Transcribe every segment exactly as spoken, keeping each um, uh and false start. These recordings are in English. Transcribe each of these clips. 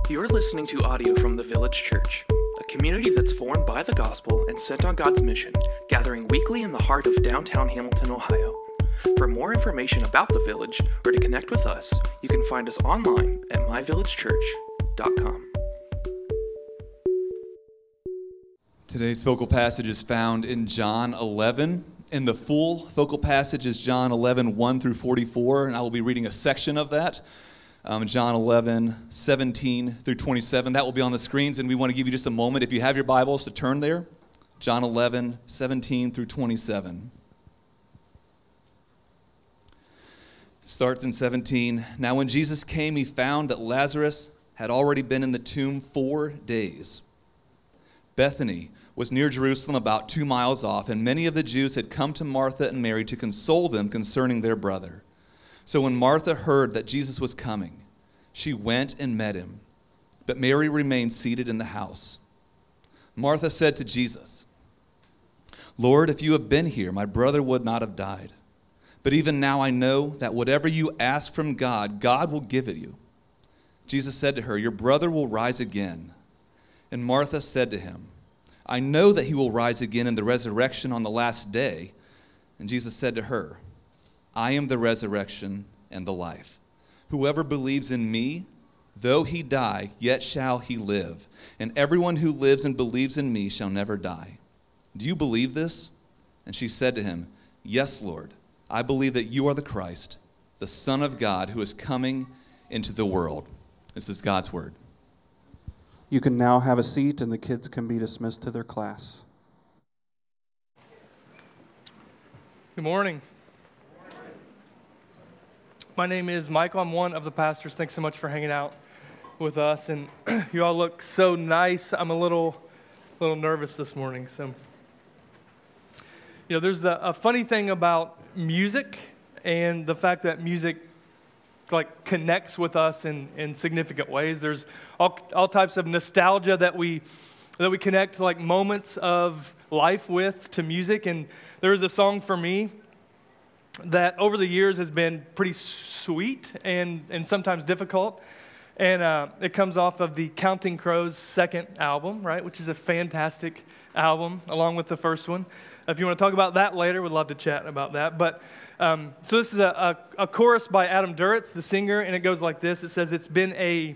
You're listening to audio from the Village Church, a community that's formed by the gospel and sent on God's mission, gathering weekly in the heart of downtown Hamilton, Ohio. For more information about the Village or to connect with us, you can find us online at my village church dot com. Today's focal passage is found in John eleven. And the full focal passage is John eleven, one through forty-four, and I will be reading a section of that. Um, John eleven, seventeen through twenty-seven. That will be on the screens, and we want to give you just a moment, if you have your Bibles, to turn there. John eleven, seventeen through twenty-seven. It starts in seventeen. Now when Jesus came, he found that Lazarus had already been in the tomb four days. Bethany was near Jerusalem, about two miles off, and many of the Jews had come to Martha and Mary to console them concerning their brother. So when Martha heard that Jesus was coming, she went and met him, but Mary remained seated in the house. Martha said to Jesus, "Lord, if you had been here, my brother would not have died. But even now I know that whatever you ask from God, God will give it you." Jesus said to her, "Your brother will rise again." And Martha said to him, "I know that he will rise again in the resurrection on the last day." And Jesus said to her, "I am the resurrection and the life. Whoever believes in me, though he die, yet shall he live. And everyone who lives and believes in me shall never die. Do you believe this?" And she said to him, "Yes, Lord, I believe that you are the Christ, the Son of God, who is coming into the world." This is God's word. You can now have a seat, and the kids can be dismissed to their class. Good morning. My name is Michael. I'm one of the pastors. Thanks so much for hanging out with us. And you all look so nice. I'm a little, little nervous this morning. So, you know, there's the, a funny thing about music and the fact that music like connects with us in, in significant ways. There's all, all types of nostalgia that we that we connect like moments of life with to music. And there is a song for me that over the years has been pretty sweet and, and sometimes difficult. And uh, it comes off of the Counting Crows' second album, right, which is a fantastic album along with the first one. If you want to talk about that later, we'd love to chat about that. But um, so this is a, a, a chorus by Adam Duritz, the singer, and it goes like this. It says, "It's been a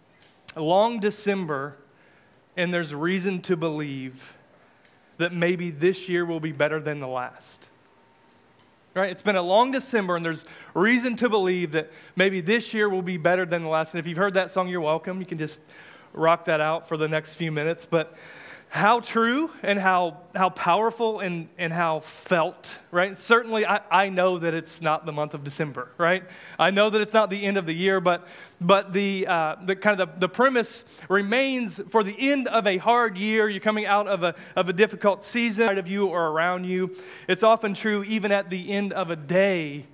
long December, and there's reason to believe that maybe this year will be better than the last." Right? It's been a long December, and there's reason to believe that maybe this year will be better than the last. And if you've heard that song, you're welcome. You can just rock that out for the next few minutes. But how true and how how powerful and, and how felt, right? Certainly, I, I know that it's not the month of December, right? I know that it's not the end of the year, but but the uh, the kind of the, the premise remains for the end of a hard year. You're coming out of a of a difficult season of you or around you. It's often true even at the end of a day.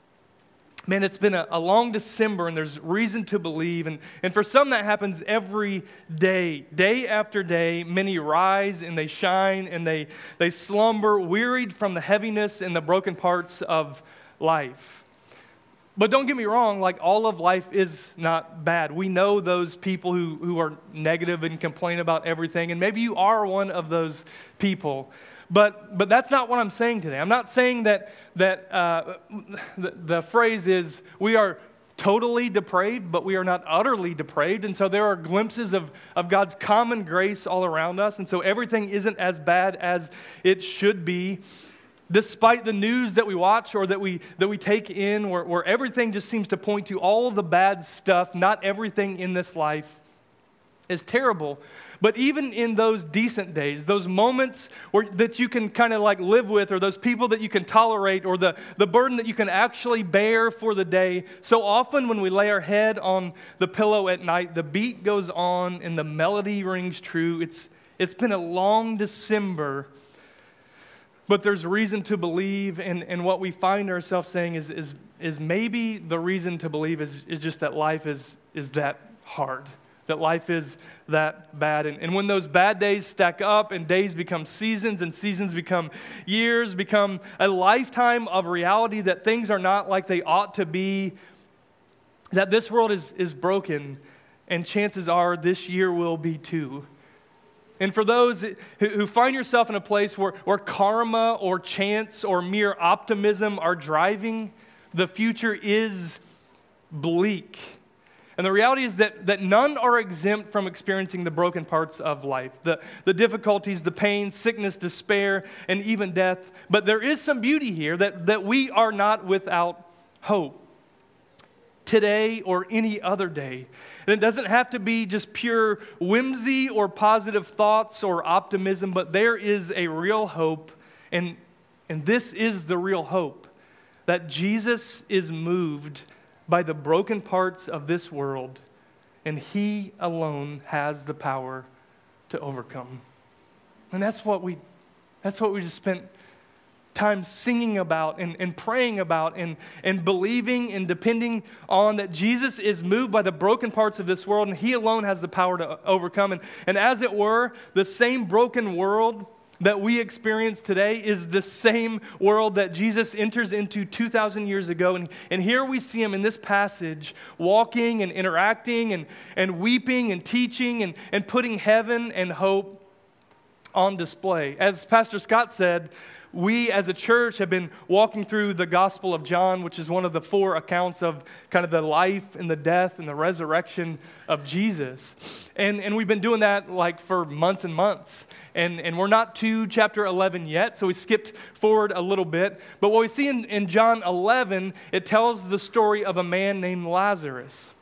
Man, it's been a, a long December, and there's reason to believe. And, and for some, that happens every day. Day after day, many rise and they shine and they, they slumber, wearied from the heaviness and the broken parts of life. But don't get me wrong, like all of life is not bad. We know those people who, who are negative and complain about everything, and maybe you are one of those people. But but that's not what I'm saying today. I'm not saying that that uh, the, the phrase is we are totally depraved, but we are not utterly depraved. And so there are glimpses of, of God's common grace all around us. And so everything isn't as bad as it should be, despite the news that we watch or that we that we take in, where, where everything just seems to point to all of the bad stuff. Not everything in this life is terrible. But even in those decent days, those moments where, that you can kind of like live with, or those people that you can tolerate, or the, the burden that you can actually bear for the day, so often when we lay our head on the pillow at night, the beat goes on and the melody rings true. It's It's been a long December, but there's reason to believe, and, and what we find ourselves saying is is is maybe the reason to believe is, is just that life is is that hard. That life is that bad. And, and when those bad days stack up and days become seasons and seasons become years, become a lifetime of reality that things are not like they ought to be, that this world is, is broken, And chances are this year will be too. And for those who find yourself in a place where, where karma or chance or mere optimism are driving, the future is bleak. And the reality is that, that none are exempt from experiencing the broken parts of life, the, the difficulties, the pain, sickness, despair, and even death. But there is some beauty here that, that we are not without hope today or any other day. And it doesn't have to be just pure whimsy or positive thoughts or optimism, but there is a real hope, and, and this is the real hope, that Jesus is moved by the broken parts of this world, and he alone has the power to overcome. And that's what we that's what we just spent time singing about and, and praying about and, and believing and depending on, that Jesus is moved by the broken parts of this world and he alone has the power to overcome. And, and as it were, the same broken world that we experience today is the same world that Jesus enters into two thousand years ago. And, and here we see him in this passage walking and interacting and, and weeping and teaching and, and putting heaven and hope on display. As Pastor Scott said, we as a church have been walking through the Gospel of John, which is one of the four accounts of kind of the life and the death and the resurrection of Jesus. And, and we've been doing that like for months and months. And, and we're not to chapter eleven yet, so we skipped forward a little bit. But what we see in, in John eleven, it tells the story of a man named Lazarus.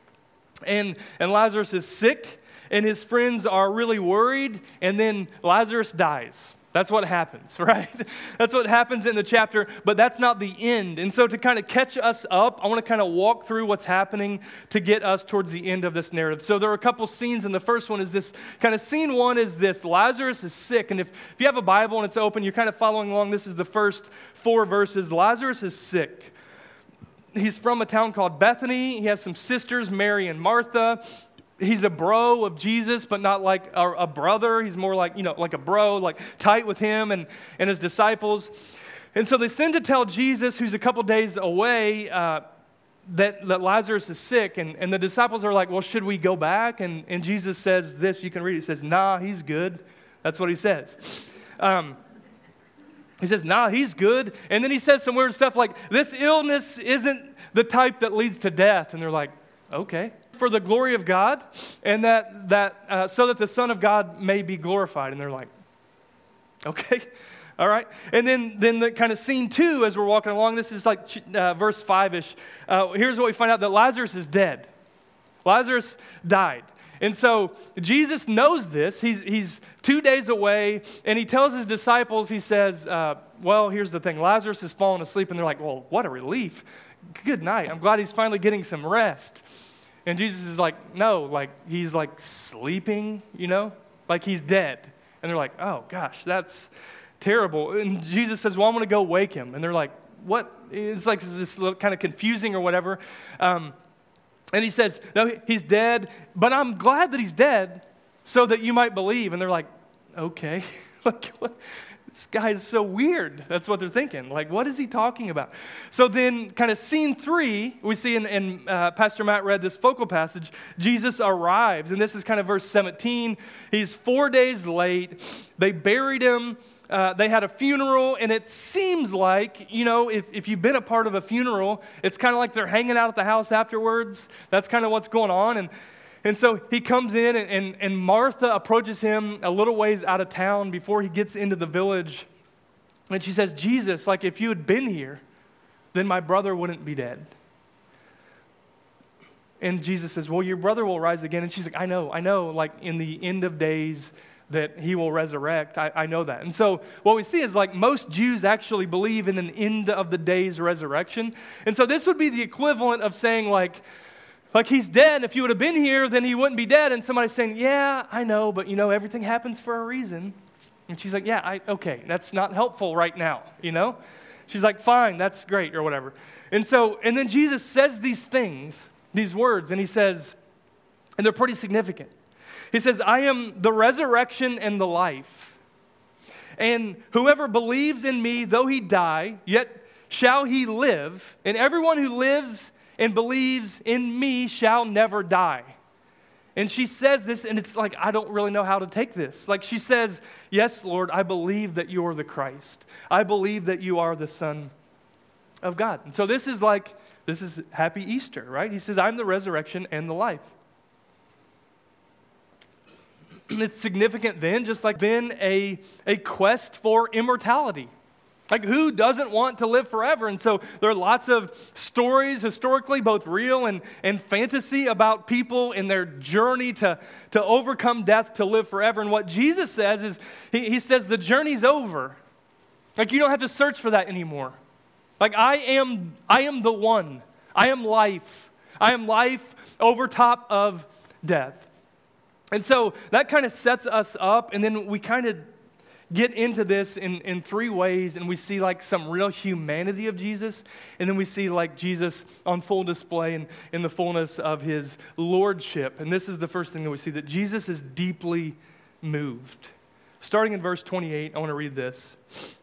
And, and Lazarus is sick, and his friends are really worried, and then Lazarus dies. That's what happens, right? That's what happens in the chapter, but that's not the end. And so to kind of catch us up, I want to kind of walk through what's happening to get us towards the end of this narrative. So there are a couple scenes, and the first one is this, kind of scene one is this, Lazarus is sick. And if, if you have a Bible and it's open, you're kind of following along. This is the first four verses. Lazarus is sick. He's from a town called Bethany. He has some sisters, Mary and Martha. He's a bro of Jesus, but not like a, a brother. He's more like, you know, like a bro, like tight with him and, and his disciples. And so they send to tell Jesus, who's a couple days away, uh, that, that Lazarus is sick. And, and the disciples are like, well, should we go back? And, and Jesus says this, you can read it. He says, nah, he's good. That's what he says. Um, he says, nah, he's good. And then he says some weird stuff like, this illness isn't the type that leads to death. And they're like, okay. For the glory of God, and that that uh, so that the Son of God may be glorified. And they're like, okay, all right. And then then the kind of scene two, as we're walking along, this is like uh, verse five-ish. Uh, here's what we find out, that Lazarus is dead. Lazarus died. And so Jesus knows this. He's, he's two days away, and he tells his disciples, he says, uh, well, here's the thing. Lazarus has fallen asleep, and they're like, well, what a relief. Good night. I'm glad he's finally getting some rest. And Jesus is like, no, like he's like sleeping, you know, like he's dead. And they're like, oh gosh, that's terrible. And Jesus says, well, I'm going to go wake him. And they're like, what? It's like this kind of confusing or whatever. Um, and he says, no, he's dead, but I'm glad that he's dead so that you might believe. And they're like, okay, like what? This guy is so weird. That's what they're thinking. Like, what is he talking about? So then kind of scene three, we see in, in uh, Pastor Matt read this focal passage, Jesus arrives. And this is kind of verse seventeen. He's four days late. They buried him. Uh, they had a funeral. And it seems like, you know, if, if you've been a part of a funeral, it's kind of like they're hanging out at the house afterwards. That's kind of what's going on. And And so he comes in, and, and, and Martha approaches him a little ways out of town before he gets into the village. And she says, Jesus, like if you had been here, then my brother wouldn't be dead. And Jesus says, well, your brother will rise again. And she's like, I know, I know, like in the end of days that he will resurrect. I, I know that. And so what we see is like most Jews actually believe in an end of the days resurrection. And so this would be the equivalent of saying like, Like he's dead. If you would have been here, then he wouldn't be dead. And somebody's saying, yeah, I know, but you know, everything happens for a reason. And she's like, yeah, I, okay, that's not helpful right now, you know? She's like, fine, that's great, or whatever. And so, and then Jesus says these things, these words, and he says, and they're pretty significant. He says, I am the resurrection and the life. And whoever believes in me, though he die, yet shall he live. And everyone who lives and believes in me shall never die. And she says this, and it's like, I don't really know how to take this. Like she says, yes, Lord, I believe that you're the Christ. I believe that you are the Son of God. And so this is like, this is happy Easter, right? He says, I'm the resurrection and the life. It's significant then, just like been a, a quest for immortality. Like, who doesn't want to live forever? And so there are lots of stories, historically, both real and, and fantasy, about people in their journey to, to overcome death, to live forever. And what Jesus says is, he, he says the journey's over. Like, you don't have to search for that anymore. Like, I am, I am the one. I am life. I am life over top of death. And so that kind of sets us up, and then we kind of get into this in, in three ways, and we see like some real humanity of Jesus, and then we see like Jesus on full display in, in the fullness of his lordship. And this is the first thing that we see, that Jesus is deeply moved. Starting in verse twenty-eight, I want to read this.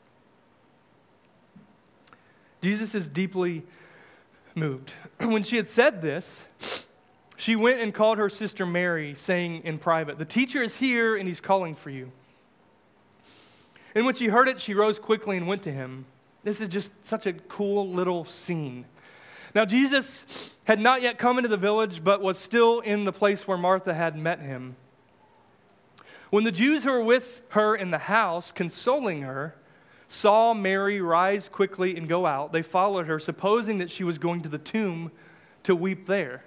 Jesus is deeply moved. When she had said this, she went and called her sister Mary, saying in private, the teacher is here and he's calling for you. And when she heard it, she rose quickly and went to him. This is just such a cool little scene. Now, Jesus had not yet come into the village, but was still in the place where Martha had met him. When the Jews who were with her in the house, consoling her, saw Mary rise quickly and go out, they followed her, supposing that she was going to the tomb to weep there.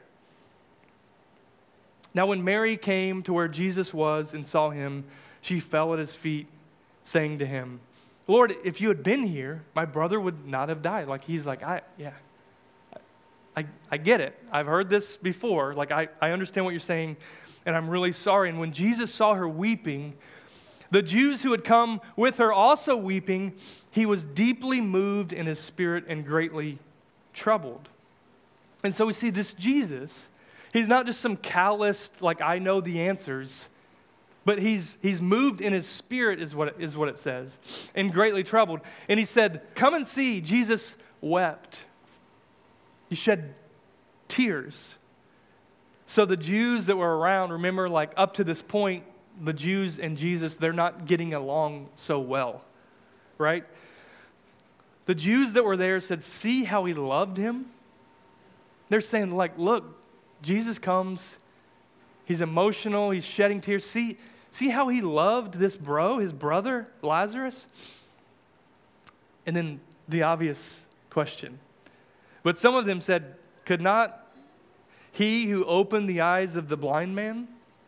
Now, when Mary came to where Jesus was and saw him, she fell at his feet, saying to him, Lord, if you had been here, my brother would not have died. Like, he's like, I, yeah, I, I get it. I've heard this before. Like, I, I understand what you're saying, and I'm really sorry. And when Jesus saw her weeping, the Jews who had come with her also weeping, he was deeply moved in his spirit and greatly troubled. And so we see this Jesus, he's not just some calloused, like, I know the answers, but he's he's moved in his spirit, is what, is what it says, and greatly troubled. And he said, come and see. Jesus wept. He shed tears. So the Jews that were around, remember, like up to this point, the Jews and Jesus, they're not getting along so well, right? The Jews that were there said, see how he loved him? They're saying, like, look, Jesus comes, he's emotional, he's shedding tears. See, see how he loved this bro, his brother, Lazarus? And then the obvious question. But some of them said, could not he who opened the eyes of the blind man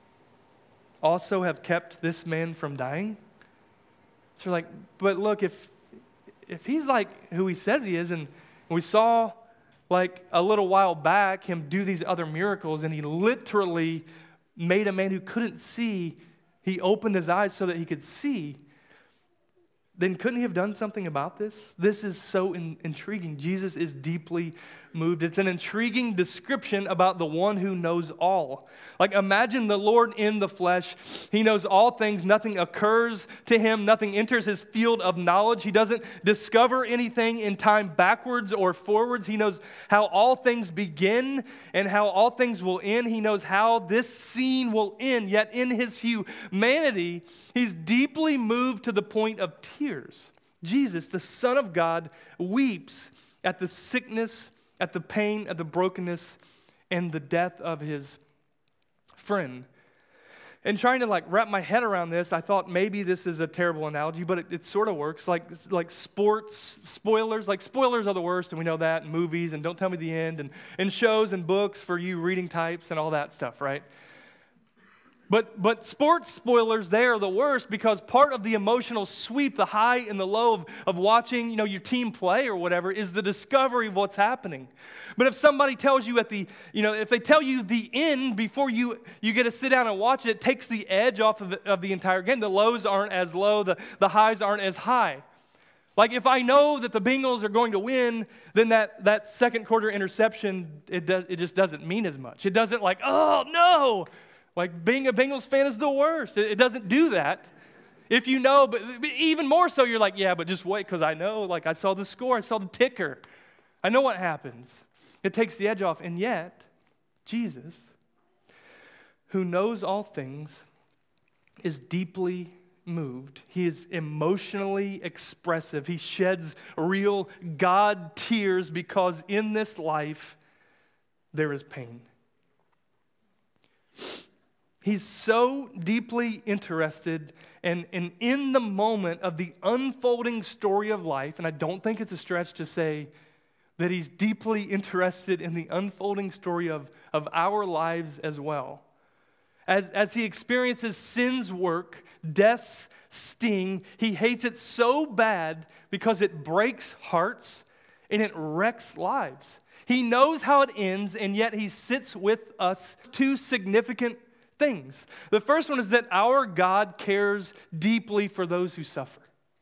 also have kept this man from dying? So we're like, but look, if if he's like who he says he is, and we saw like a little while back him do these other miracles, and he literally made a man who couldn't see, he opened his eyes so that he could see, then couldn't he have done something about this? This is so in, intriguing. Jesus is deeply moved. It's an intriguing description about the one who knows all. Like, imagine the Lord in the flesh. He knows all things. Nothing occurs to him. Nothing enters his field of knowledge. He doesn't discover anything in time backwards or forwards. He knows how all things begin and how all things will end. He knows how this scene will end. Yet in his humanity, he's deeply moved to the point of tears. Jesus, the Son of God, weeps at the sickness, at the pain, at the brokenness, and the death of his friend. And trying to like wrap my head around this, I thought maybe this is a terrible analogy, but it, it sort of works. Like like sports spoilers, like spoilers are the worst, and we know that in movies, and don't tell me the end, and in shows and books for you reading types and all that stuff, right? But but sports spoilers, they are the worst, because part of the emotional sweep, the high and the low of, of watching, you know, your team play or whatever, is the discovery of what's happening. But if somebody tells you at the, you know, if they tell you the end before you, you get to sit down and watch it, it takes the edge off of the, of the entire game. The lows aren't as low, the, the highs aren't as high. Like, if I know that the Bengals are going to win, then that, that second quarter interception, it does, it just doesn't mean as much. It doesn't like, oh, no. Like, being a Bengals fan is the worst. It, it doesn't do that. If you know, but, but even more so, you're like, yeah, but just wait, because I know, like, I saw the score, I saw the ticker. I know what happens. It takes the edge off. And yet, Jesus, who knows all things, is deeply moved. He is emotionally expressive. He sheds real God tears because in this life there is pain. He's so deeply interested and, and in the moment of the unfolding story of life, and I don't think it's a stretch to say that he's deeply interested in the unfolding story of, of our lives as well. As, as he experiences sin's work, death's sting, he hates it so bad because it breaks hearts and it wrecks lives. He knows how it ends, and yet he sits with us. Two significant things. The first one is that our God cares deeply for those who suffer.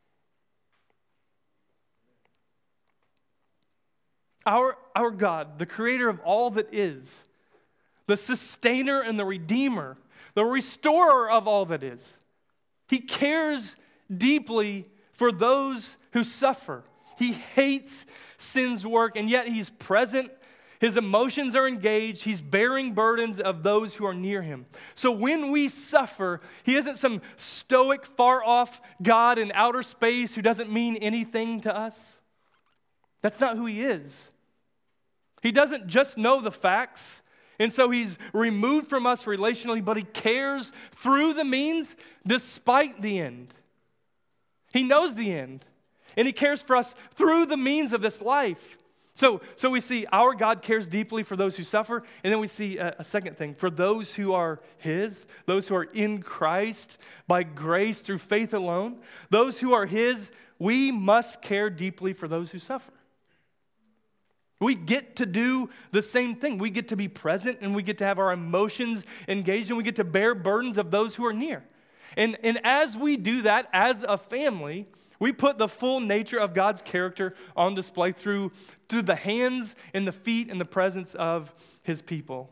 Our, our God, the creator of all that is, the sustainer and the redeemer, the restorer of all that is, he cares deeply for those who suffer. He hates sin's work, and yet he's present. His emotions are engaged. He's bearing burdens of those who are near him. So when we suffer, he isn't some stoic, far-off God in outer space who doesn't mean anything to us. That's not who he is. He doesn't just know the facts, and so he's removed from us relationally, but he cares through the means despite the end. He knows the end, and he cares for us through the means of this life. So, so we see our God cares deeply for those who suffer, and then we see a, a second thing. For those who are his, those who are in Christ by grace through faith alone, those who are his, we must care deeply for those who suffer. We get to do the same thing. We get to be present, and we get to have our emotions engaged, and we get to bear burdens of those who are near. And, and as we do that as a family, we put the full nature of God's character on display through, through the hands and the feet and the presence of his people.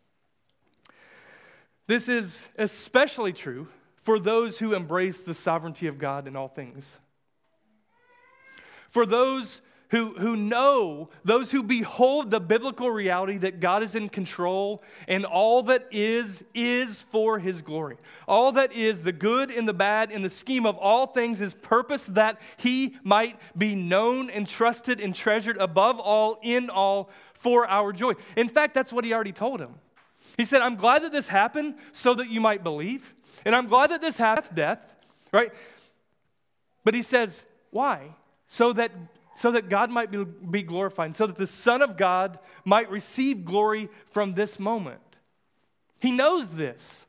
This is especially true for those who embrace the sovereignty of God in all things. For those who, who know, those who behold the biblical reality that God is in control and all that is, is for his glory. All that is, the good and the bad in the scheme of all things, is purpose that he might be known and trusted and treasured above all, in all, for our joy. In fact, that's what he already told him. He said, I'm glad that this happened so that you might believe. And I'm glad that this happened, death, right? But he says, why? So that So that God might be, be glorified, so that the Son of God might receive glory from this moment. He knows this.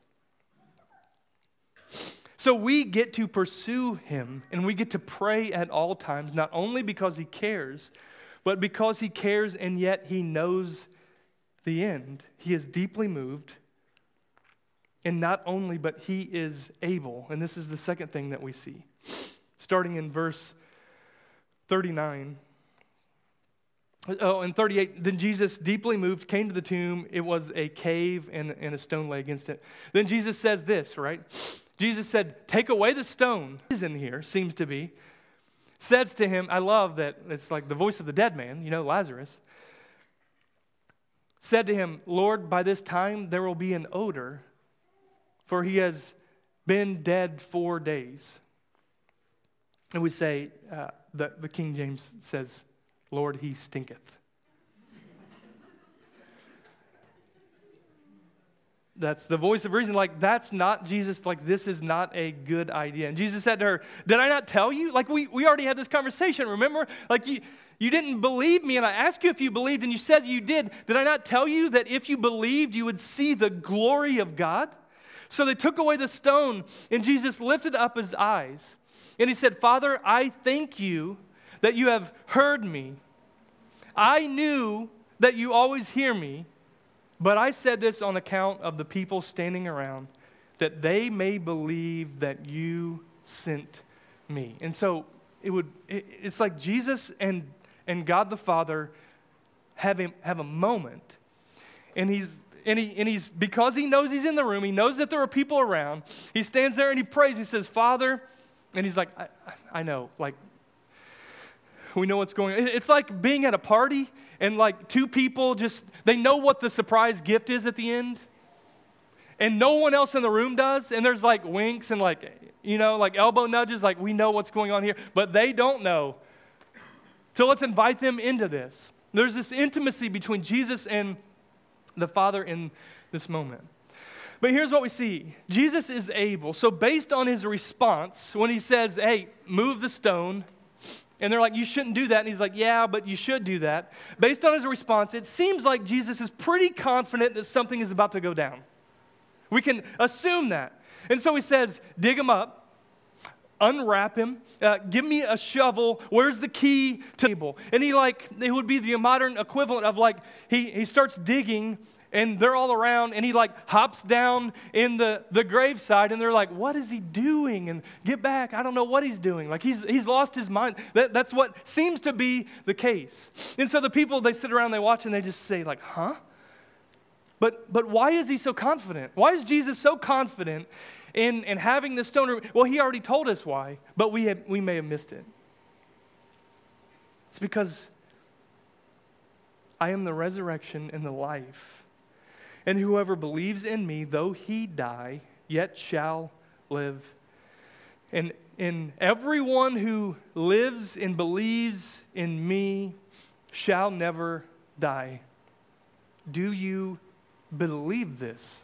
So we get to pursue him, and we get to pray at all times, not only because he cares, but because he cares and yet he knows the end. He is deeply moved, and not only, but he is able. And this is the second thing that we see. Starting in verse thirty-nine. Oh, and thirty-eight, then Jesus, deeply moved, came to the tomb. It was a cave, and, and a stone lay against it. Then Jesus says this, right? Jesus said, take away the stone. He's in here, seems to be. Says to him, I love that it's like the voice of the dead man, you know, Lazarus. Said to him, Lord, by this time there will be an odor, for he has been dead four days. And we say, uh, the, the King James says, Lord, he stinketh. That's the voice of reason. Like, that's not Jesus. Like, this is not a good idea. And Jesus said to her, did I not tell you? Like, we, we already had this conversation, remember? Like, you, you didn't believe me, and I asked you if you believed, and you said you did. Did I not tell you that if you believed, you would see the glory of God? So they took away the stone, and Jesus lifted up his eyes. And he said, Father, I thank you that you have heard me. I knew that you always hear me, but I said this on account of the people standing around, that they may believe that you sent me. And so it would. It, it's like Jesus and, and God the Father have, him, have a moment, and he's And, he, and he's, because he knows he's in the room, he knows that there are people around, he stands there and he prays. He says, Father, and he's like, I, I know, like, we know what's going on. It's like being at a party and like two people just, they know what the surprise gift is at the end. and no one else in the room does, and there's like winks and like, you know, like elbow nudges, like we know what's going on here, but they don't know. So let's invite them into this. There's this intimacy between Jesus and the Father in this moment. But here's what we see. Jesus is able. So based on his response, when he says, hey, move the stone, and they're like, you shouldn't do that. And he's like, yeah, but you should do that. Based on his response, it seems like Jesus is pretty confident that something is about to go down. We can assume that. And so he says, dig him up, unwrap him, uh, give me a shovel, where's the key to the table? And he like, it would be the modern equivalent of like, he, he starts digging, and they're all around, and he like hops down in the, the graveside, and they're like, what is he doing? And get back, I don't know what he's doing. Like he's he's lost his mind. That, that's what seems to be the case. And so the people, they sit around, they watch, and they just say like, huh? But but why is he so confident? Why is Jesus so confident in, in having this stone? Well, he already told us why, but we have, we may have missed it. It's because I am the resurrection and the life. And whoever believes in me, though he die, yet shall live. And, and everyone who lives and believes in me shall never die. Do you believe this?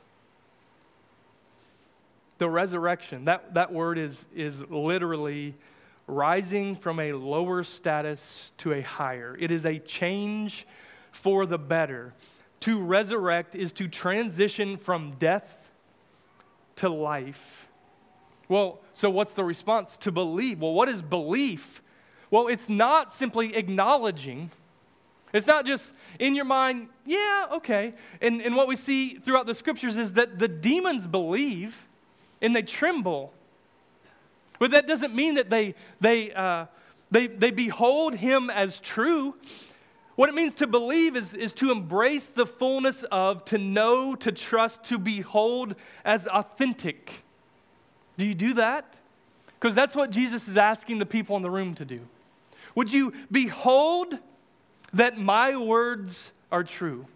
The resurrection, that, that word is, is literally rising from a lower status to a higher. It is a change for the better. To resurrect is to transition from death to life. Well, so what's the response? To believe. Well, what is belief? Well, it's not simply acknowledging. It's not just in your mind, yeah, okay. And, and what we see throughout the scriptures is that the demons believe and they tremble. But that doesn't mean that they, they, uh, they, they behold him as true. What it means to believe is, is to embrace the fullness of, to know, to trust, to behold as authentic. Do you do that? Because that's what Jesus is asking the people in the room to do. Would you behold that my words are true?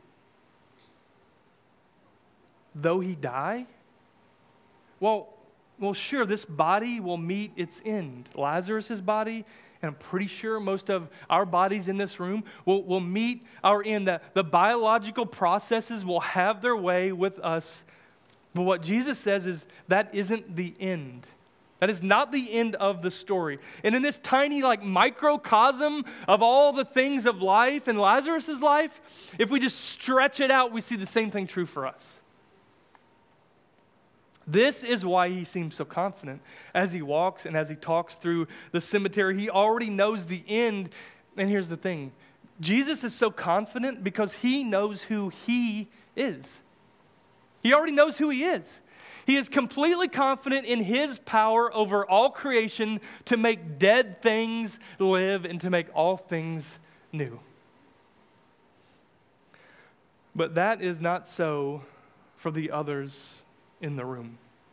Though he die? Well, well, sure, this body will meet its end. Lazarus' body, and I'm pretty sure most of our bodies in this room will, will meet our end. The, the biological processes will have their way with us. But what Jesus says is that isn't the end. That is not the end of the story. And in this tiny like microcosm of all the things of life in Lazarus' life, if we just stretch it out, we see the same thing true for us. This is why he seems so confident as he walks and as he talks through the cemetery. He already knows the end. And here's the thing. Jesus is so confident because he knows who he is. He already knows who he is. He is completely confident in his power over all creation to make dead things live and to make all things new. But that is not so for the others in the room.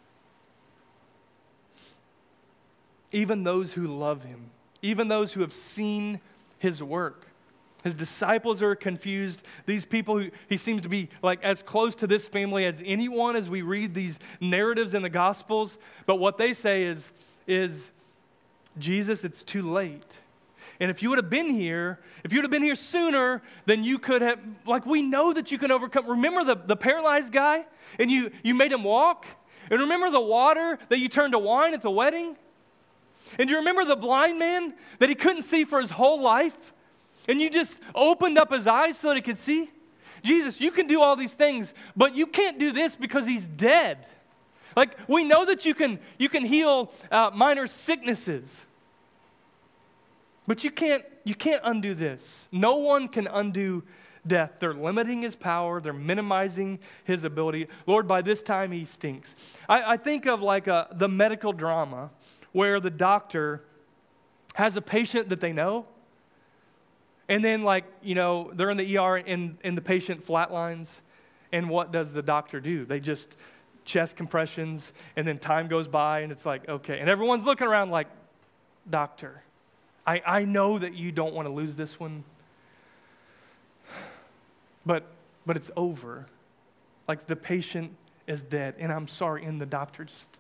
Even those who love him, even those who have seen his work. His disciples are confused. These people, who he seems to be like as close to this family as anyone as we read these narratives in the Gospels. But what they say is, is Jesus, it's too late. And if you would have been here, if you would have been here sooner, then you could have, like we know that you can overcome. Remember the, the paralyzed guy? And you, you made him walk? And remember the water that you turned to wine at the wedding? And you remember the blind man that he couldn't see for his whole life? And you just opened up his eyes so that he could see? Jesus, you can do all these things, but you can't do this because he's dead. Like, we know that you can, you can heal uh, minor sicknesses. But you can't, you can't undo this. No one can undo death. They're limiting his power. They're minimizing his ability. Lord, by this time he stinks. I, I think of like a, the medical drama where the doctor has a patient that they know. And then like, you know, they're in the E R and, and the patient flatlines. And what does the doctor do? They just chest compressions and then time goes by and it's like, okay. And everyone's looking around like, doctor, I, I know that you don't want to lose this one. But but it's over. Like the patient is dead. And I'm sorry, and the doctor just...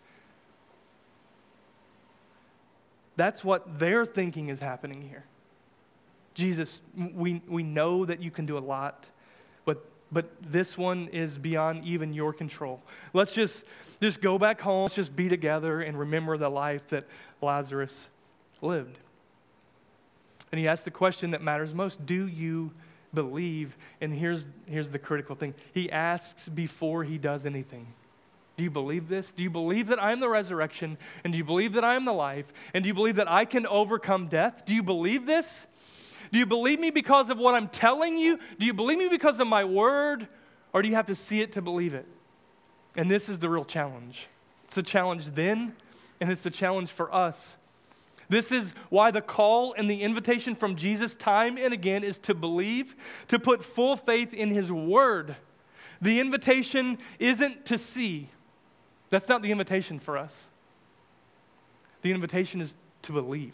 That's what they're thinking is happening here. Jesus, we, we know that you can do a lot, but but this one is beyond even your control. Let's just, just go back home. Let's just be together and remember the life that Lazarus lived. And he asked the question that matters most. Do you believe? And here's, here's the critical thing. He asks before he does anything. Do you believe this? Do you believe that I am the resurrection? And do you believe that I am the life? And do you believe that I can overcome death? Do you believe this? Do you believe me because of what I'm telling you? Do you believe me because of my word? Or do you have to see it to believe it? And this is the real challenge. It's a challenge then, and it's a challenge for us. This is why the call and the invitation from Jesus time and again is to believe, to put full faith in his word. The invitation isn't to see. That's not the invitation for us. The invitation is to believe.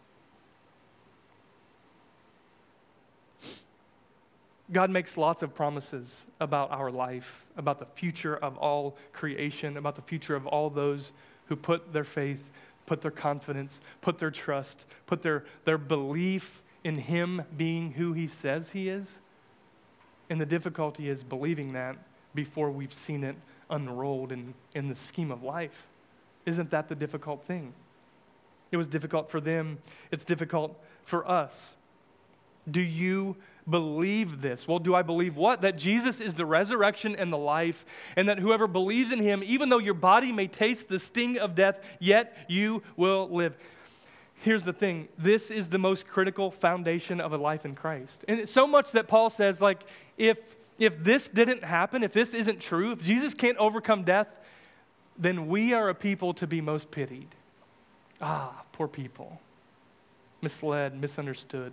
God makes lots of promises about our life, about the future of all creation, about the future of all those who put their faith, put their confidence, put their trust, put their, their belief in him being who he says he is. And the difficulty is believing that before we've seen it unrolled in, in the scheme of life. Isn't that the difficult thing? It was difficult for them. It's difficult for us. Do you believe this? Well, do I believe what? That Jesus is the resurrection and the life, and that whoever believes in him, even though your body may taste the sting of death, yet you will live. Here's the thing. This is the most critical foundation of a life in Christ. And it's so much that Paul says, like, if, if this didn't happen, if this isn't true, if Jesus can't overcome death, then we are a people to be most pitied. Ah, poor people. Misled, misunderstood.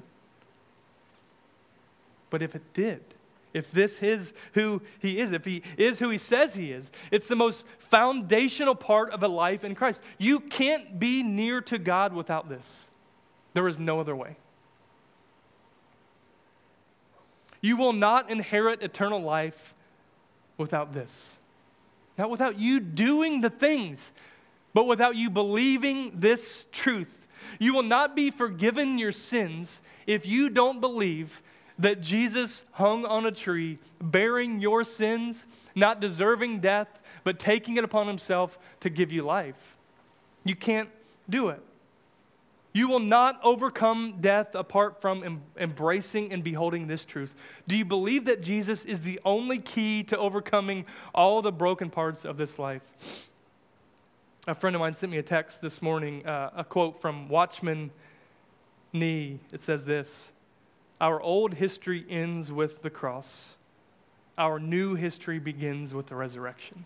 But if it did, if this is who he is, if he is who he says he is, it's the most foundational part of a life in Christ. You can't be near to God without this. There is no other way. You will not inherit eternal life without this. Not without you doing the things, but without you believing this truth. You will not be forgiven your sins if you don't believe that Jesus hung on a tree, bearing your sins, not deserving death, but taking it upon himself to give you life. You can't do it. You will not overcome death apart from em- embracing and beholding this truth. Do you believe that Jesus is the only key to overcoming all the broken parts of this life? A friend of mine sent me a text this morning, uh, a quote from Watchman Nee. It says this: "Our old history ends with the cross. Our new history begins with the resurrection."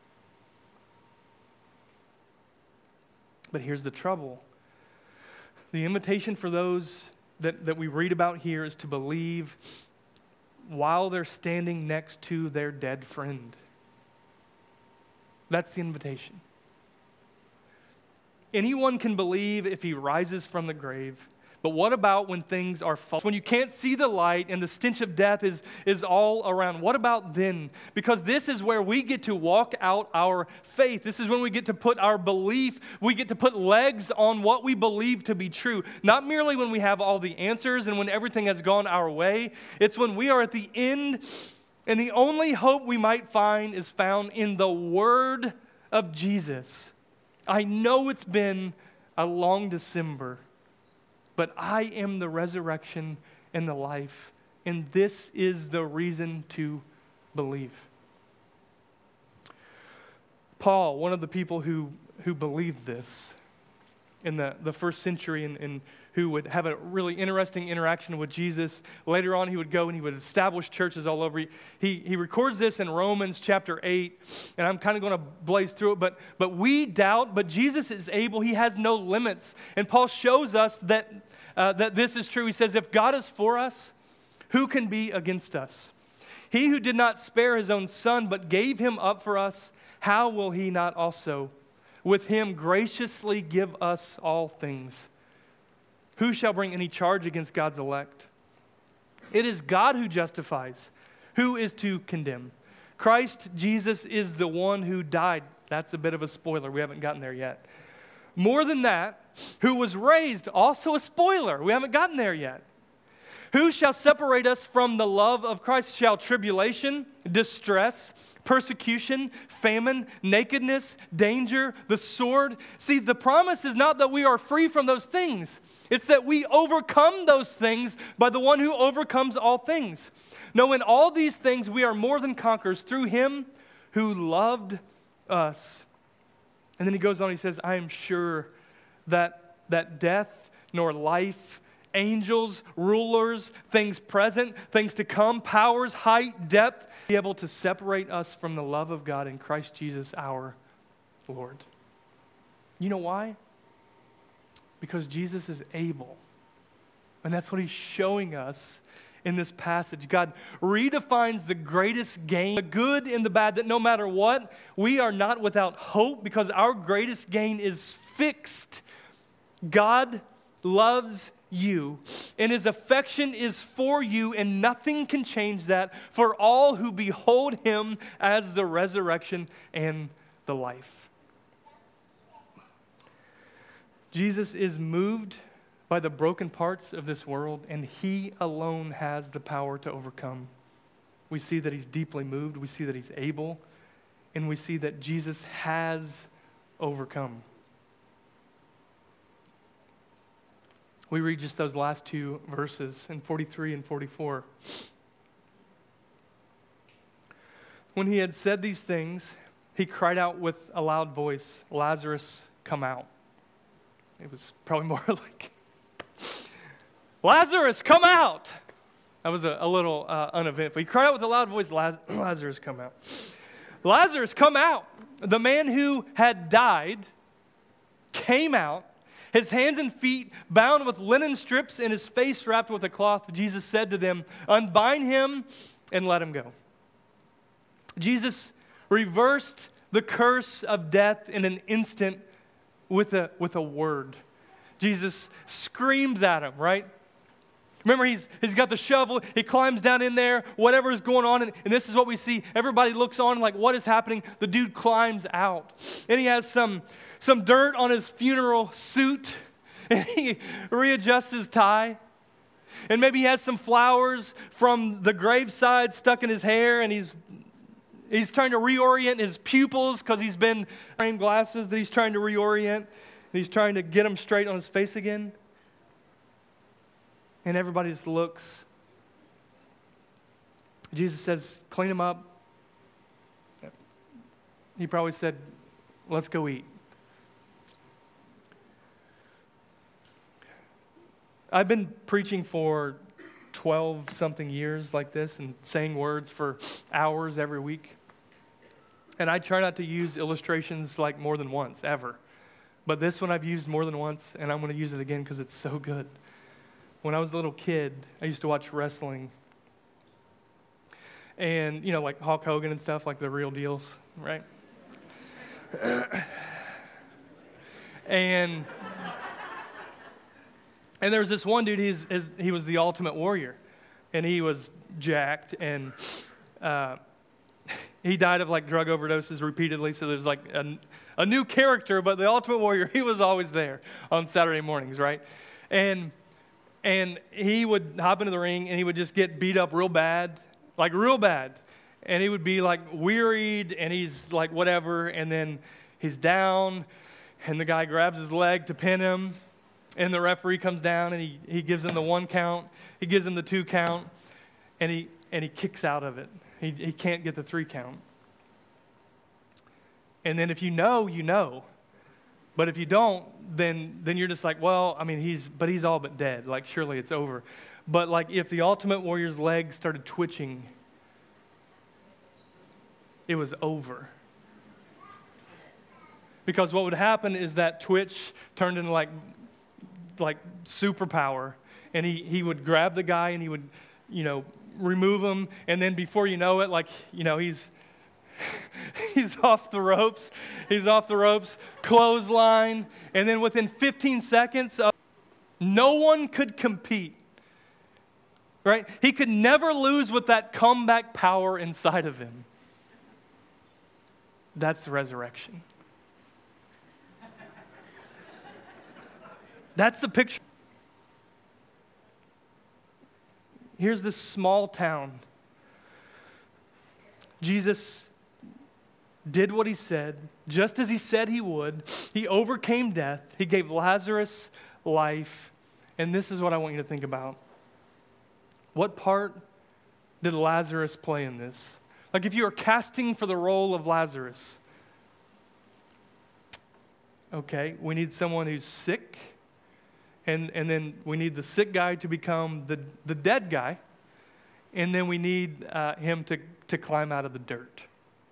But here's the trouble. The invitation for those that, that we read about here is to believe while they're standing next to their dead friend. That's the invitation. Anyone can believe if he rises from the grave. But what about when things are false? When you can't see the light and the stench of death is, is all around. What about then? Because this is where we get to walk out our faith. This is when we get to put our belief, we get to put legs on what we believe to be true. Not merely when we have all the answers and when everything has gone our way. It's when we are at the end and the only hope we might find is found in the word of Jesus. I know it's been a long December, but I am the resurrection and the life, and this is the reason to believe. Paul, one of the people who, who believed this in the, the first century and, and who would have a really interesting interaction with Jesus. Later on, he would go and he would establish churches all over. He, he records this in Romans chapter eight, and I'm kind of going to blaze through it, but, but we doubt, but Jesus is able. He has no limits. And Paul shows us that, uh, that this is true. He says, if God is for us, who can be against us? He who did not spare his own son, but gave him up for us, how will he not also with him graciously give us all things? Who shall bring any charge against God's elect? It is God who justifies. Who is to condemn? Christ Jesus is the one who died. That's a bit of a spoiler. We haven't gotten there yet. More than that, who was raised, also a spoiler. We haven't gotten there yet. Who shall separate us from the love of Christ? Shall tribulation, distress, persecution, famine, nakedness, danger, the sword? See, the promise is not that we are free from those things. It's that we overcome those things by the one who overcomes all things. No, in all these things we are more than conquerors through him who loved us. And then he goes on, he says, I am sure that, that death nor life, angels, rulers, things present, things to come, powers, height, depth, be able to separate us from the love of God in Christ Jesus our Lord. You know why? Because Jesus is able. And that's what he's showing us in this passage. God redefines the greatest gain, the good and the bad, that no matter what, we are not without hope because our greatest gain is fixed. God loves you, and his affection is for you, and nothing can change that for all who behold him as the resurrection and the life. Jesus is moved by the broken parts of this world, and he alone has the power to overcome. We see that he's deeply moved, we see that he's able, and we see that Jesus has overcome. We read just those last two verses in forty-three and forty-four. When he had said these things, he cried out with a loud voice, Lazarus, come out. It was probably more like, Lazarus, come out. That was a, a little uh, uneventful. He cried out with a loud voice, Laz- Lazarus, come out. Lazarus, come out. The man who had died came out, his hands and feet bound with linen strips and his face wrapped with a cloth. Jesus said to them, unbind him and let him go. Jesus reversed the curse of death in an instant with a, with a word. Jesus screams at him, right? Remember, he's, he's got the shovel, he climbs down in there, whatever is going on, and, and this is what we see. Everybody looks on like, what is happening? The dude climbs out, and he has some, some dirt on his funeral suit, and he readjusts his tie, and maybe he has some flowers from the graveside stuck in his hair, and he's he's trying to reorient his pupils because he's been wearing glasses that he's trying to reorient, and he's trying to get them straight on his face again. And everybody just looks. Jesus says, clean him up. He probably said, let's go eat. I've been preaching for twelve-something years like this and saying words for hours every week. And I try not to use illustrations like more than once, ever. But this one I've used more than once, and I'm going to use it again because it's so good. When I was a little kid, I used to watch wrestling. And, you know, like Hulk Hogan and stuff, like the real deals, right? and and there was this one dude, he's, his, he was the Ultimate Warrior. And he was jacked, and uh, he died of, like, drug overdoses repeatedly. So there's, like, a, a new character, but the Ultimate Warrior, he was always there on Saturday mornings, right? And... And he would hop into the ring and he would just get beat up real bad, like real bad. And he would be like wearied and he's like whatever. And then he's down and the guy grabs his leg to pin him. And the referee comes down and he, he gives him the one count. He gives him the two count. And he and he kicks out of it. He, he can't get the three count. And then if you know, you know. But if you don't, then then you're just like, well, I mean, he's, but he's all but dead. Like, surely it's over. But like, if the Ultimate Warrior's legs started twitching, it was over. Because what would happen is that twitch turned into like, like superpower. And he, he would grab the guy and he would, you know, remove him. And then before you know it, like, you know, he's... He's off the ropes. He's off the ropes. Clothesline. And then within fifteen seconds, uh, no one could compete. Right? He could never lose with that comeback power inside of him. That's the resurrection. That's the picture. Here's this small town. Jesus did what he said, just as he said he would. He overcame death. He gave Lazarus life. And this is what I want you to think about. What part did Lazarus play in this? Like if you were casting for the role of Lazarus, okay, we need someone who's sick, and, and then we need the sick guy to become the, the dead guy, and then we need uh, him to, to climb out of the dirt.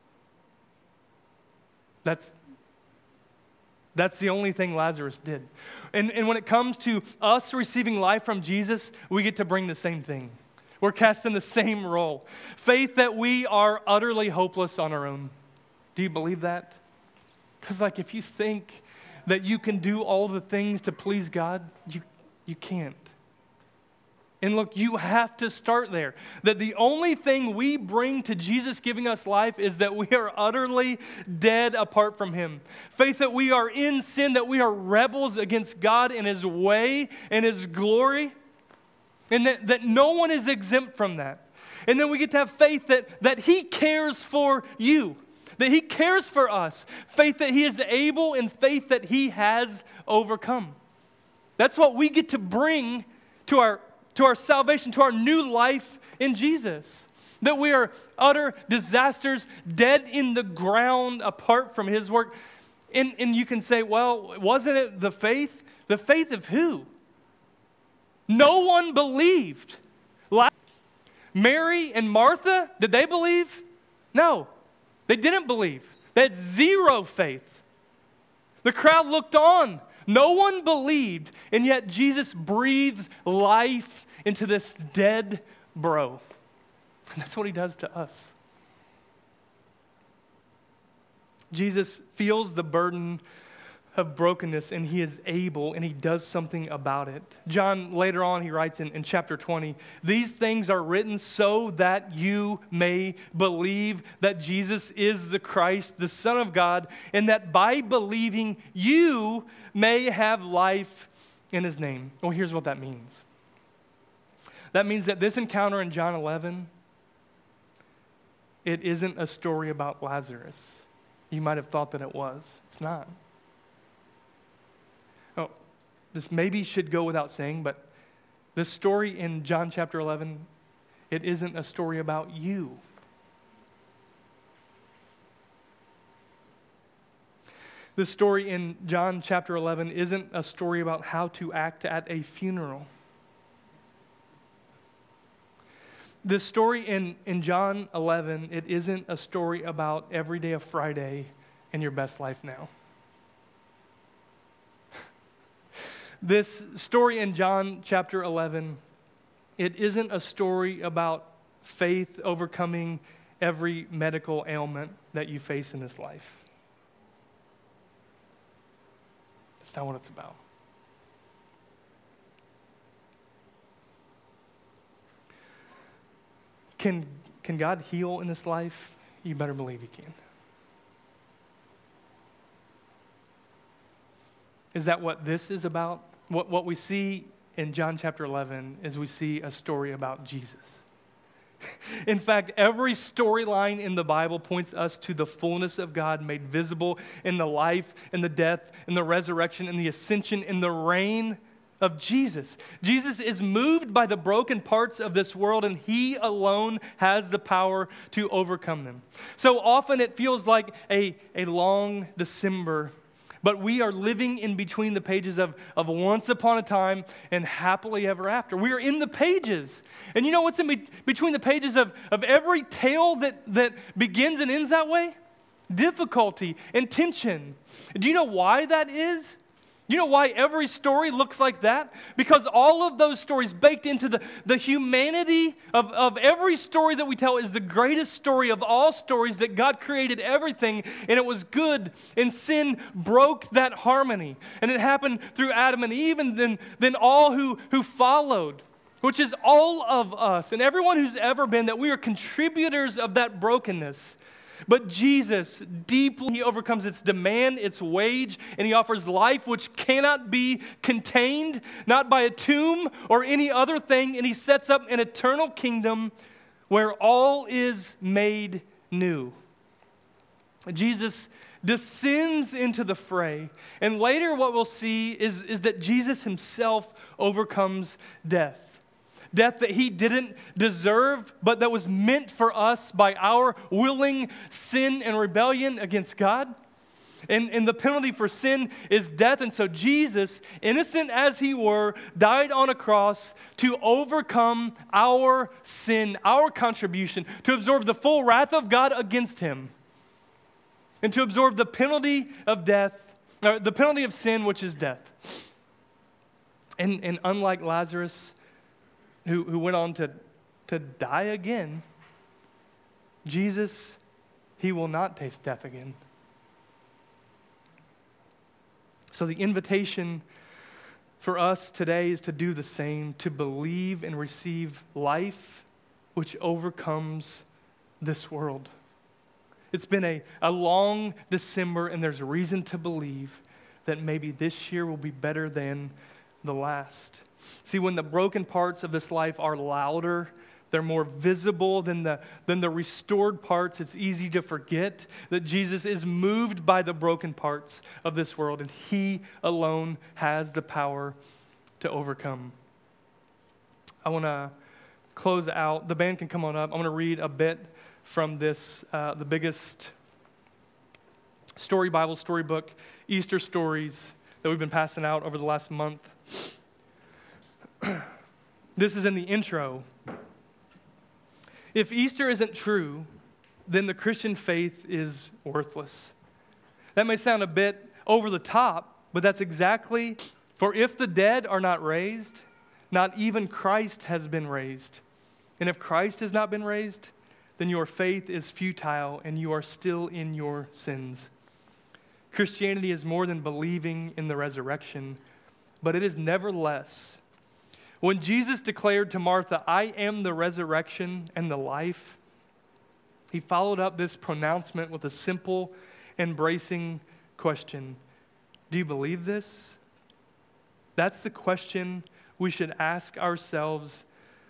That's, that's the only thing Lazarus did. And, and when it comes to us receiving life from Jesus, we get to bring the same thing. We're cast in the same role. Faith that we are utterly hopeless on our own. Do you believe that? Because like if you think that you can do all the things to please God, you, you can't. And look, you have to start there. That the only thing we bring to Jesus giving us life is that we are utterly dead apart from him. Faith that we are in sin, that we are rebels against God and his way and his glory. And that, that no one is exempt from that. And then we get to have faith that, that he cares for you. That he cares for us. Faith that he is able and faith that he has overcome. That's what we get to bring to our, to our salvation, to our new life in Jesus. That we are utter disasters, dead in the ground apart from his work. And, and you can say, well, wasn't it the faith? The faith of who? No one believed. Mary and Martha, did they believe? No, they didn't believe. They had zero faith. The crowd looked on. No one believed, and yet Jesus breathed life into this dead bro. And that's what he does to us. Jesus feels the burden of brokenness, and he is able, and he does something about it. John, later on, he writes in, in chapter twenty, these things are written so that you may believe that Jesus is the Christ, the Son of God, and that by believing you may have life in his name. Well, here's what that means. That means that this encounter in John eleven, it isn't a story about Lazarus. You might have thought that it was. It's not. Oh, this maybe should go without saying, but this story in John chapter eleven, it isn't a story about you. This story in John chapter eleven isn't a story about how to act at a funeral. This story in, in John eleven, it isn't a story about every day of Friday and your best life now. This story in John chapter eleven, it isn't a story about faith overcoming every medical ailment that you face in this life. That's not what it's about. Can, can God heal in this life? You better believe he can. Is that what this is about? What, what we see in John chapter eleven is we see a story about Jesus. In fact, every storyline in the Bible points us to the fullness of God made visible in the life, in the death, in the resurrection, in the ascension, in the reign of Jesus. Jesus is moved by the broken parts of this world, and he alone has the power to overcome them. So often it feels like a, a long December, but we are living in between the pages of, of Once Upon a Time and Happily Ever After. We are in the pages. And you know what's in be- between the pages of, of every tale that, that begins and ends that way? Difficulty and tension. Do you know why that is? You know why every story looks like that? Because all of those stories baked into the, the humanity of, of every story that we tell is the greatest story of all stories, that God created everything and it was good, and sin broke that harmony. And it happened through Adam and Eve, and then, then all who, who followed, which is all of us and everyone who's ever been, that we are contributors of that brokenness. But Jesus, deeply, he overcomes its demand, its wage, and he offers life which cannot be contained, not by a tomb or any other thing, and he sets up an eternal kingdom where all is made new. Jesus descends into the fray, and later what we'll see is, is that Jesus himself overcomes death. Death that he didn't deserve, but that was meant for us by our willing sin and rebellion against God. And, and the penalty for sin is death. And so Jesus, innocent as he were, died on a cross to overcome our sin, our contribution, to absorb the full wrath of God against him, and to absorb the penalty of death, or the penalty of sin, which is death. And, and unlike Lazarus, Who, who went on to, to die again, Jesus, he will not taste death again. So the invitation for us today is to do the same, to believe and receive life which overcomes this world. It's been a, a long December, and there's reason to believe that maybe this year will be better than the last. See, when the broken parts of this life are louder, they're more visible than the, than the restored parts, it's easy to forget that Jesus is moved by the broken parts of this world, and he alone has the power to overcome. I want to close out. The band can come on up. I want to read a bit from this, uh, the biggest story Bible, storybook, Easter stories that we've been passing out over the last month. This is in the intro. If Easter isn't true, then the Christian faith is worthless. That may sound a bit over the top, but that's exactly, for if the dead are not raised, not even Christ has been raised. And if Christ has not been raised, then your faith is futile and you are still in your sins. Christianity is more than believing in the resurrection, but it is never less. When Jesus declared to Martha, I am the resurrection and the life, he followed up this pronouncement with a simple, embracing question. Do you believe this? That's the question we should ask ourselves,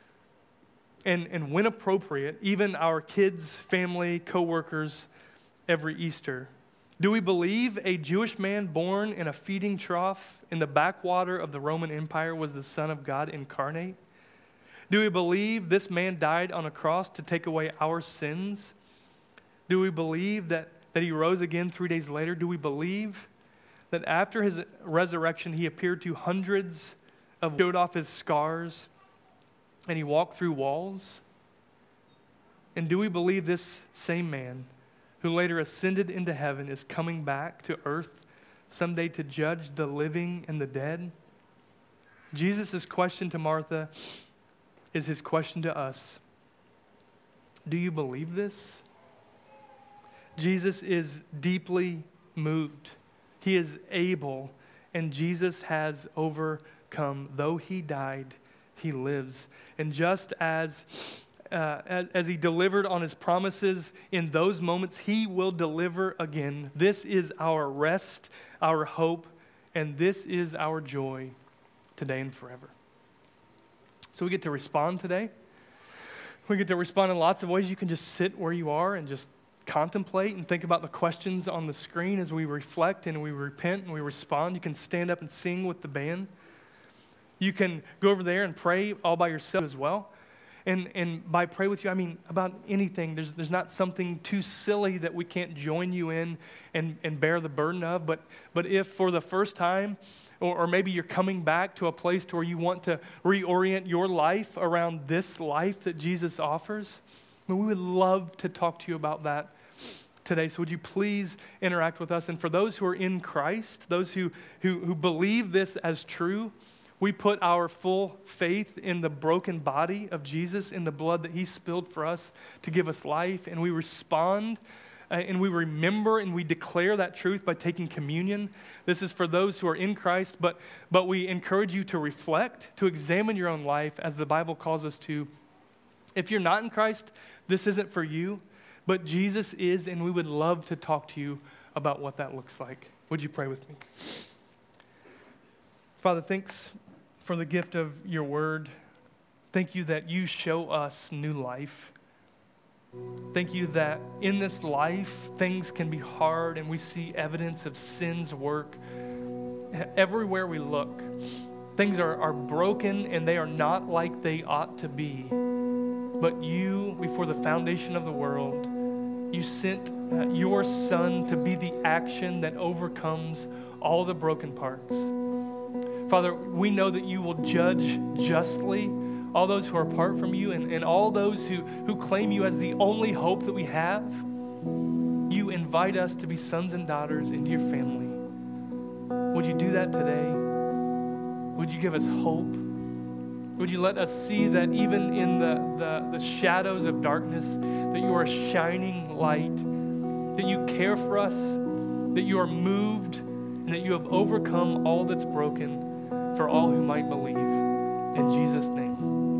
and, and when appropriate, even our kids, family, coworkers, every Easter. Do we believe a Jewish man born in a feeding trough in the backwater of the Roman Empire was the Son of God incarnate? Do we believe this man died on a cross to take away our sins? Do we believe that, that he rose again three days later? Do we believe that after his resurrection he appeared to hundreds of, showed off his scars, and he walked through walls? And do we believe this same man, who later ascended into heaven, is coming back to earth someday to judge the living and the dead? Jesus' question to Martha is his question to us. Do you believe this? Jesus is deeply moved. He is able, and Jesus has overcome. Though he died, he lives. And just as Uh, as, as he delivered on his promises in those moments, he will deliver again. This is our rest, our hope, and this is our joy today and forever. So we get to respond today. We get to respond in lots of ways. You can just sit where you are and just contemplate and think about the questions on the screen as we reflect and we repent and we respond. You can stand up and sing with the band. You can go over there and pray all by yourself as well. And and by pray with you, I mean about anything. There's there's not something too silly that we can't join you in and, and bear the burden of. But but if for the first time, or, or maybe you're coming back to a place to where you want to reorient your life around this life that Jesus offers, I mean, we would love to talk to you about that today. So would you please interact with us? And for those who are in Christ, those who who, who believe this as true, we put our full faith in the broken body of Jesus, in the blood that he spilled for us to give us life, and we respond uh, and we remember and we declare that truth by taking communion. This is for those who are in Christ, but, but we encourage you to reflect, to examine your own life as the Bible calls us to. If you're not in Christ, this isn't for you, but Jesus is, and we would love to talk to you about what that looks like. Would you pray with me? Father, thanks for the gift of your word. Thank you that you show us new life. Thank you that in this life, things can be hard and we see evidence of sin's work everywhere we look. Things are, are broken and they are not like they ought to be. But you, before the foundation of the world, you sent uh, your Son to be the action that overcomes all the broken parts. Father, we know that you will judge justly all those who are apart from you and, and all those who, who claim you as the only hope that we have. You invite us to be sons and daughters into your family. Would you do that today? Would you give us hope? Would you let us see that even in the, the, the shadows of darkness, that you are a shining light, that you care for us, that you are moved, and that you have overcome all that's broken for all who might believe. In Jesus' name.